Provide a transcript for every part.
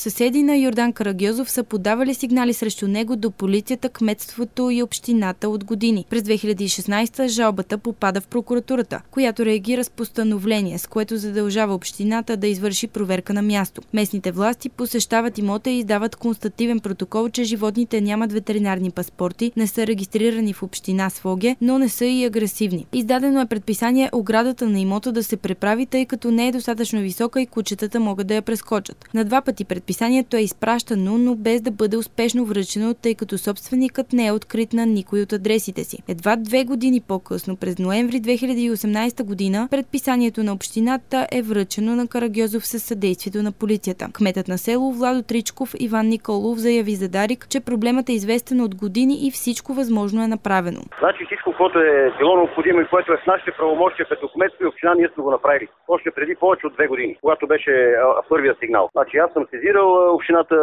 Съседи на Йордан Карагьозов са подавали сигнали срещу него до полицията, кметството и общината от години. През 2016 жалбата попада в прокуратурата, която реагира с постановление, с което задължава общината да извърши проверка на място. Местните власти посещават имота и издават констативен протокол, че животните нямат ветеринарни паспорти, не са регистрирани в община Своге, но не са и агресивни. Издадено е предписание оградата на имота да се преправи, тъй като не е достатъчно висока и кучетата могат да я прескочат. На 2 пъти предписанието е изпращано, но без да бъде успешно връчено, тъй като собственикът не е открит на никой от адресите си. Едва 2 години по-късно, през ноември 2018 година, предписанието на общината е връчено на Карагьозов със съдействието на полицията. Кметът на село Владо Тричков Иван Николов заяви за Дарик, че проблемът е известен от години и всичко възможно е направено. Значи всичко, което е било необходимо и което е в нашите правомощия като кметство и община, ние сме го направили. Още преди повече от 2 години, когато беше първия сигнал. Значи аз съм сезирал общината,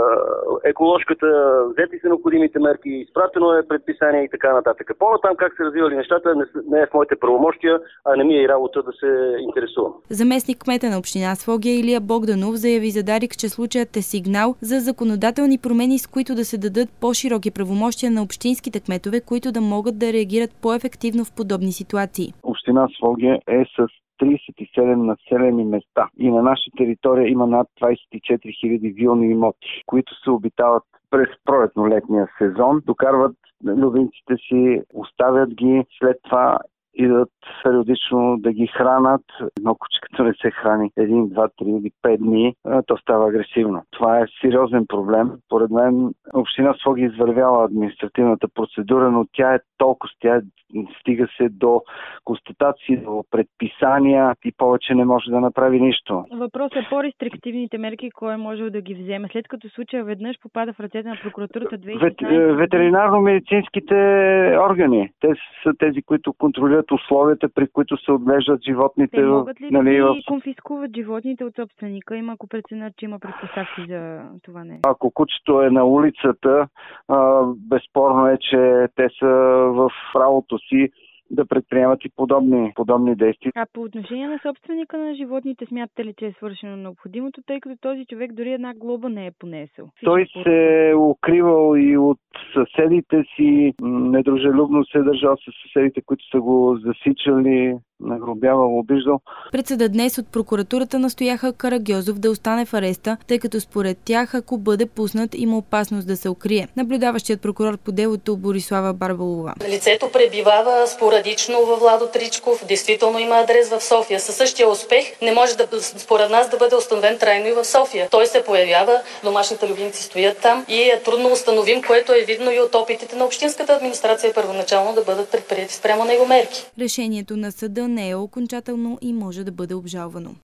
еколожката, взети са необходимите мерки, изпратено е предписание и така нататък. По-натам как се развивали нещата не е в моите правомощия, а не ми е и работа да се интересувам. Заместник кмета на община Своге Илия Богданов заяви за Дарик, че случаят е сигнал за законодателни промени, с които да се дадат по-широки правомощия на общинските кметове, които да могат да реагират по-ефективно в подобни ситуации. Община Своге е с 37 населени места и на наша територия има над 24 000 вилни имоти, които се обитават през пролетно-летния сезон, докарват любимците си, оставят ги, след това идат периодично да ги хранат. Едно куче, като не се храни 1, 2, 3 или 5 дни, то става агресивно. Това е сериозен проблем. Поред мен община Своге извървяла административната процедура, но тя е толкова, стига се до констатации, до предписания и повече не може да направи нищо. Въпросът е по-рестриктивните мерки, кой може да ги вземе, след като случая веднъж попада в ръцете на прокуратурата 2016. Ветеринарно-медицинските органи. Те са тези, които контролират условията, при които се отглеждат животните. Те могат ли да конфискуват животните от собственика, им ако преценят, че има предпоставки за това не? Ако кучето е на улицата, безспорно е, че те са в правото си да предприемат и подобни действия. А по отношение на собственика на животните, смятате ли, че е свършено необходимото, тъй като този човек дори една глоба не е понесъл? Той се е укривал и от съседите си, недружелюбно се е държал с съседите, които са го засичали, нагробявал, обиждал. Пред съда днес от прокуратурата настояха Карагьозов да остане в ареста, тъй като според тях, ако бъде пуснат, има опасност да се укрие. Наблюдаващият прокурор по делото Борислава Барбалова. Лицето пребивава спорадично във Владо Тричков, действително има адрес в София. Със същия успех не може според нас да бъде установен трайно и в София. Той се появява, домашните любимци стоят там и е трудно установим, което е видно и от опитите на общинската администрация първоначално да бъдат предприети спрямо него мерки. Решението на съда не е окончателно и може да бъде обжалвано.